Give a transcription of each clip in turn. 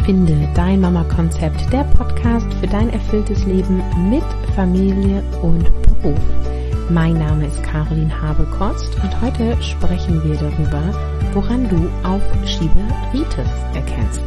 Finde dein Mama-Konzept, der Podcast für dein erfülltes Leben mit Familie und Beruf. Mein Name ist Caroline Habekost und heute sprechen wir darüber, woran du Aufschieberitis erkennst.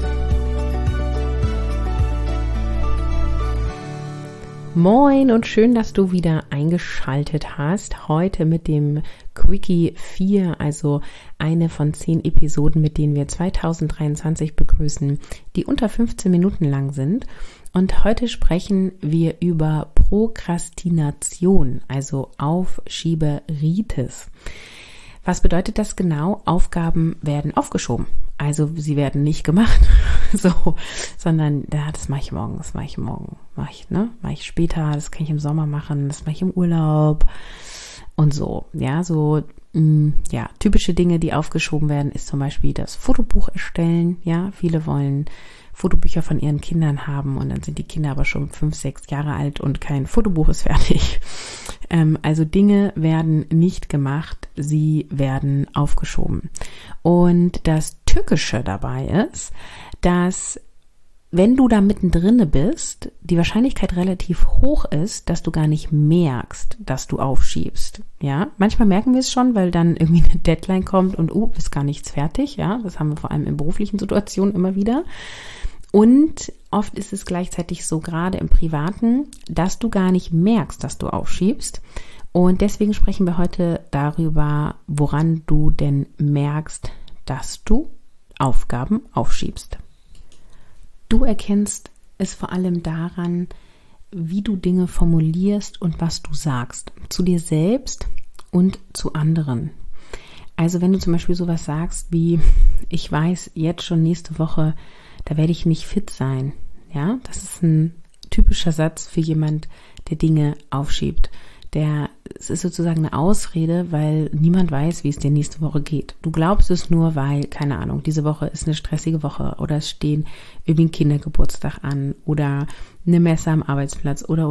Moin und schön, dass du wieder eingeschaltet hast. Heute mit dem Quickie 4, also eine von 10 Episoden, mit denen wir 2023 begrüßen, die unter 15 Minuten lang sind. Und heute sprechen wir über Prokrastination, also Aufschieberitis. Was bedeutet das genau? Aufgaben werden aufgeschoben. Also sie werden nicht gemacht, sondern das mache ich morgen, mache ich später, das kann ich im Sommer machen, das mache ich im Urlaub und so. Typische Dinge, die aufgeschoben werden, ist zum Beispiel das Fotobuch erstellen. Ja, viele wollen Fotobücher von ihren Kindern haben und dann sind die Kinder aber schon 5, 6 Jahre alt und kein Fotobuch ist fertig. Also Dinge werden nicht gemacht, sie werden aufgeschoben. Und das Tückische dabei ist, dass wenn du da mittendrin bist, die Wahrscheinlichkeit relativ hoch ist, dass du gar nicht merkst, dass du aufschiebst. Ja, manchmal merken wir es schon, weil dann irgendwie eine Deadline kommt und ist gar nichts fertig. Ja, das haben wir vor allem in beruflichen Situationen immer wieder. Und oft ist es gleichzeitig so, gerade im Privaten, dass du gar nicht merkst, dass du aufschiebst. Und deswegen sprechen wir heute darüber, woran du denn merkst, dass du Aufgaben aufschiebst. Du erkennst es vor allem daran, wie du Dinge formulierst und was du sagst. Zu dir selbst und zu anderen. Also wenn du zum Beispiel sowas sagst wie, ich weiß jetzt schon nächste Woche, da werde ich nicht fit sein. Ja, das ist ein typischer Satz für jemand, der Dinge aufschiebt. Es ist sozusagen eine Ausrede, weil niemand weiß, wie es dir nächste Woche geht. Du glaubst es nur, weil, keine Ahnung, diese Woche ist eine stressige Woche oder es stehen irgendwie ein Kindergeburtstag an oder eine Messe am Arbeitsplatz oder.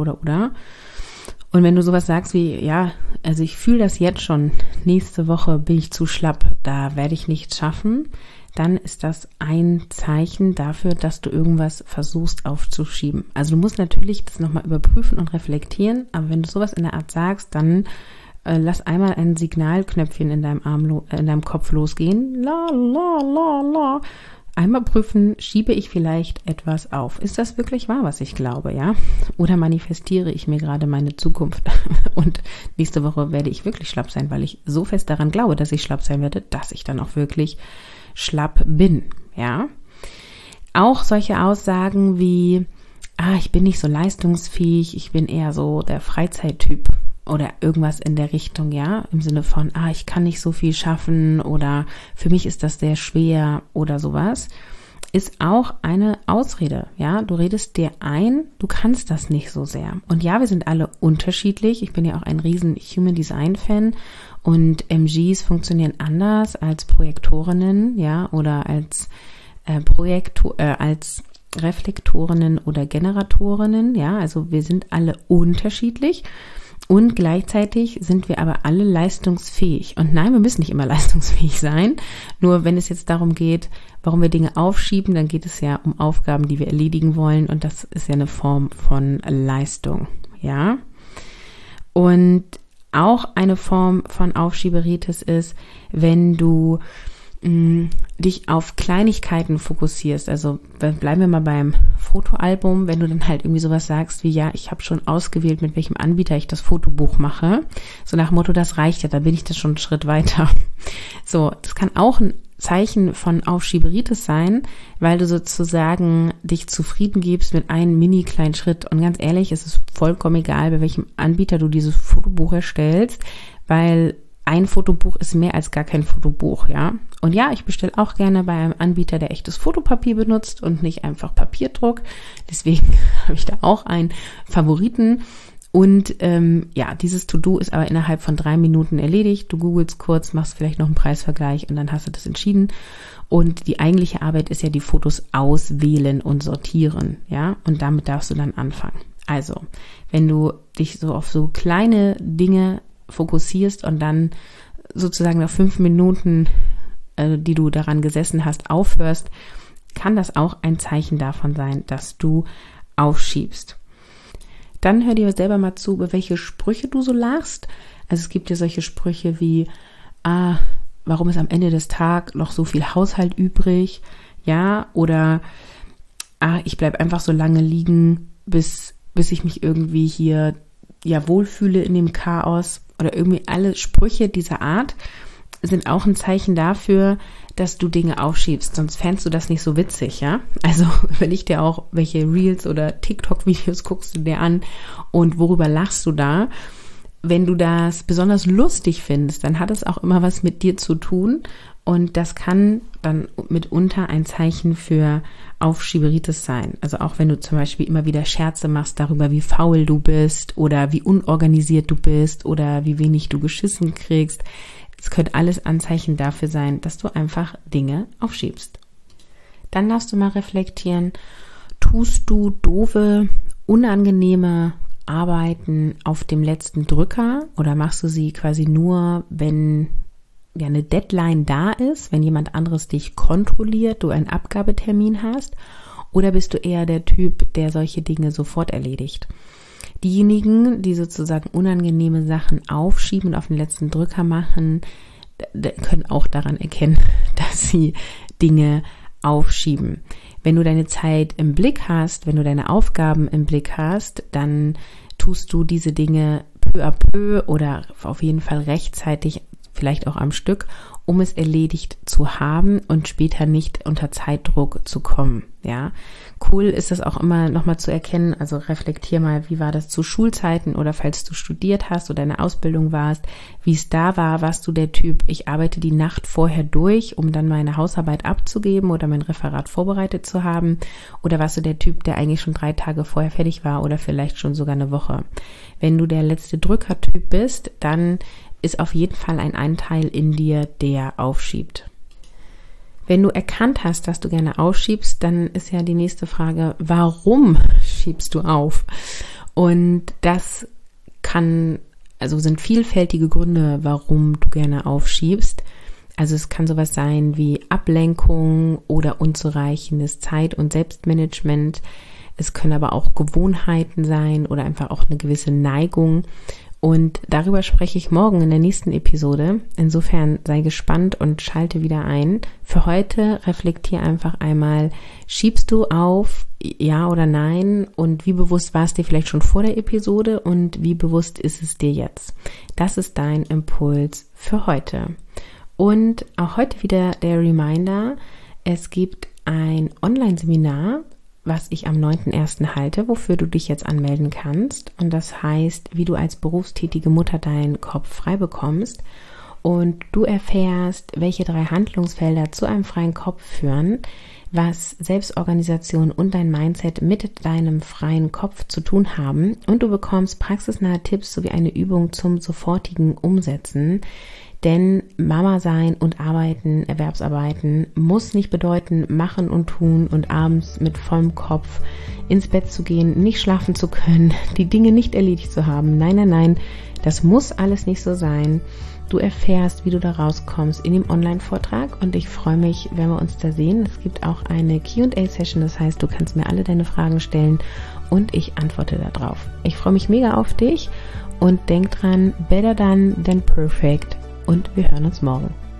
Und wenn du sowas sagst wie, ja, also ich fühle das jetzt schon, nächste Woche bin ich zu schlapp, da werde ich nichts schaffen, dann ist das ein Zeichen dafür, dass du irgendwas versuchst aufzuschieben. Also du musst natürlich das nochmal überprüfen und reflektieren, aber wenn du sowas in der Art sagst, dann lass einmal ein Signalknöpfchen in deinem Kopf losgehen. La, la, la, la. Einmal prüfen, schiebe ich vielleicht etwas auf? Ist das wirklich wahr, was ich glaube, ja? Oder manifestiere ich mir gerade meine Zukunft? Und nächste Woche werde ich wirklich schlapp sein, weil ich so fest daran glaube, dass ich schlapp sein werde, dass ich dann auch wirklich schlapp bin, ja? Auch solche Aussagen wie, ich bin nicht so leistungsfähig, ich bin eher so der Freizeittyp oder irgendwas in der Richtung, ja? Im Sinne von, ich kann nicht so viel schaffen oder für mich ist das sehr schwer oder sowas, ist auch eine Ausrede, ja? Du redest dir ein, du kannst das nicht so sehr. Und ja, wir sind alle unterschiedlich. Ich bin ja auch ein riesen Human Design Fan und MGs funktionieren anders als Projektorinnen, ja, oder als als Reflektorinnen oder Generatorinnen, ja, also wir sind alle unterschiedlich und gleichzeitig sind wir aber alle leistungsfähig. Und nein, wir müssen nicht immer leistungsfähig sein, nur wenn es jetzt darum geht, warum wir Dinge aufschieben, dann geht es ja um Aufgaben, die wir erledigen wollen und das ist ja eine Form von Leistung, ja. Und auch eine Form von Aufschieberitis ist, wenn du dich auf Kleinigkeiten fokussierst. Also bleiben wir mal beim Fotoalbum, wenn du dann halt irgendwie sowas sagst wie, ja, ich habe schon ausgewählt, mit welchem Anbieter ich das Fotobuch mache. So nach dem Motto, das reicht ja, da bin ich das schon einen Schritt weiter. So, das kann auch ein Zeichen von Aufschieberitis sein, weil du sozusagen dich zufrieden gibst mit einem mini kleinen Schritt. Und ganz ehrlich, es ist vollkommen egal, bei welchem Anbieter du dieses Fotobuch erstellst, weil ein Fotobuch ist mehr als gar kein Fotobuch, ja. Und ja, ich bestelle auch gerne bei einem Anbieter, der echtes Fotopapier benutzt und nicht einfach Papierdruck. Deswegen habe ich da auch einen Favoriten. Und dieses To-Do ist aber innerhalb von 3 Minuten erledigt. Du googelst kurz, machst vielleicht noch einen Preisvergleich und dann hast du das entschieden. Und die eigentliche Arbeit ist ja die Fotos auswählen und sortieren, ja. Und damit darfst du dann anfangen. Also, wenn du dich so auf so kleine Dinge fokussierst und dann sozusagen nach 5 Minuten, die du daran gesessen hast, aufhörst, kann das auch ein Zeichen davon sein, dass du aufschiebst. Dann hör dir selber mal zu, über welche Sprüche du so lachst. Also es gibt ja solche Sprüche wie, warum ist am Ende des Tages noch so viel Haushalt übrig? Ja, oder ich bleibe einfach so lange liegen, bis ich mich irgendwie hier wohlfühle in dem Chaos. Oder irgendwie alle Sprüche dieser Art sind auch ein Zeichen dafür, dass du Dinge aufschiebst. Sonst fändest du das nicht so witzig, ja? Also überleg dir auch, welche Reels oder TikTok-Videos guckst du dir an und worüber lachst du da. Wenn du das besonders lustig findest, dann hat es auch immer was mit dir zu tun und das kann dann mitunter ein Zeichen für Aufschieberitis sein. Also auch wenn du zum Beispiel immer wieder Scherze machst darüber, wie faul du bist oder wie unorganisiert du bist oder wie wenig du geschissen kriegst. Es könnte alles Anzeichen dafür sein, dass du einfach Dinge aufschiebst. Dann darfst du mal reflektieren, tust du doofe, unangenehme Arbeiten auf dem letzten Drücker oder machst du sie quasi nur, wenn eine Deadline da ist, wenn jemand anderes dich kontrolliert, du einen Abgabetermin hast, oder bist du eher der Typ, der solche Dinge sofort erledigt? Diejenigen, die sozusagen unangenehme Sachen aufschieben und auf den letzten Drücker machen, können auch daran erkennen, dass sie Dinge aufschieben. Wenn du deine Zeit im Blick hast, wenn du deine Aufgaben im Blick hast, dann tust du diese Dinge peu à peu oder auf jeden Fall rechtzeitig, vielleicht auch am Stück, um es erledigt zu haben und später nicht unter Zeitdruck zu kommen. Ja, cool ist es auch immer nochmal zu erkennen, also reflektier mal, wie war das zu Schulzeiten oder falls du studiert hast oder eine Ausbildung warst, wie es da war, warst du der Typ, ich arbeite die Nacht vorher durch, um dann meine Hausarbeit abzugeben oder mein Referat vorbereitet zu haben, oder warst du der Typ, der eigentlich schon 3 Tage vorher fertig war oder vielleicht schon sogar eine Woche? Wenn du der letzte Drücker-Typ bist, dann ist auf jeden Fall ein Anteil in dir, der aufschiebt. Wenn du erkannt hast, dass du gerne aufschiebst, dann ist ja die nächste Frage, warum schiebst du auf? Und das sind vielfältige Gründe, warum du gerne aufschiebst. Also es kann sowas sein wie Ablenkung oder unzureichendes Zeit- und Selbstmanagement. Es können aber auch Gewohnheiten sein oder einfach auch eine gewisse Neigung. Und darüber spreche ich morgen in der nächsten Episode. Insofern sei gespannt und schalte wieder ein. Für heute reflektier einfach einmal, schiebst du auf, ja oder nein? Und wie bewusst war es dir vielleicht schon vor der Episode und wie bewusst ist es dir jetzt? Das ist dein Impuls für heute. Und auch heute wieder der Reminder, es gibt ein Online-Seminar, was ich am 9.1. halte, wofür du dich jetzt anmelden kannst. Und das heißt, wie du als berufstätige Mutter deinen Kopf frei bekommst. Und du erfährst, welche 3 Handlungsfelder zu einem freien Kopf führen, was Selbstorganisation und dein Mindset mit deinem freien Kopf zu tun haben. Und du bekommst praxisnahe Tipps sowie eine Übung zum sofortigen Umsetzen. Denn Mama sein und arbeiten, Erwerbsarbeiten muss nicht bedeuten, machen und tun und abends mit vollem Kopf ins Bett zu gehen, nicht schlafen zu können, die Dinge nicht erledigt zu haben. Nein, nein, nein, das muss alles nicht so sein. Du erfährst, wie du da rauskommst in dem Online-Vortrag und ich freue mich, wenn wir uns da sehen. Es gibt auch eine Q&A-Session, das heißt, du kannst mir alle deine Fragen stellen und ich antworte darauf. Ich freue mich mega auf dich und denk dran, better done than perfect. Und wir hören uns morgen.